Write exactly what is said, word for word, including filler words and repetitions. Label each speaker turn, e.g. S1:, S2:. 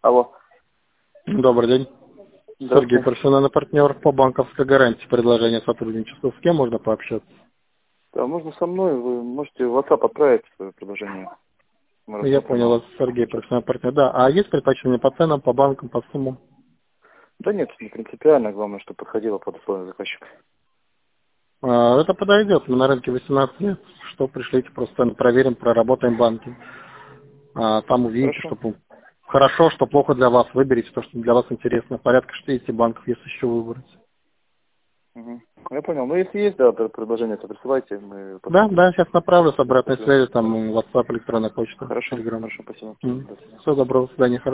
S1: Алло.
S2: Добрый день. Сергей, профессиональный партнер по банковской гарантии. Предложение сотрудничества. С кем можно пообщаться?
S1: Да, можно со мной. Вы можете в WhatsApp отправить свое предложение. Мы
S2: Я
S1: рассмотрим
S2: понял
S1: его.
S2: вас, Сергей, профессиональный партнер. Да, а есть предпочтение по ценам, по банкам, по суммам?
S1: Да нет, не принципиально. Главное, чтобы подходило под условия заказчика.
S2: А, это подойдет. Мы на рынке восемнадцать лет. Что пришлите, просто проверим, проработаем банки. А, там увидите,
S1: Хорошо.
S2: что хорошо, что плохо для вас. Выберите то, что для вас интересно. Порядка шестидесяти банков, если еще выбрать.
S1: Угу. Я понял. Ну, если есть, да, предложение, то присылайте. Мы
S2: Да,
S1: посмотрим.
S2: да, сейчас направлю с обратной
S1: Спасибо.
S2: связи, там, WhatsApp, электронная почта,
S1: Хорошо.
S2: Telegram.
S1: Хорошо, спасибо. До свидания.
S2: Всего доброго, до свидания.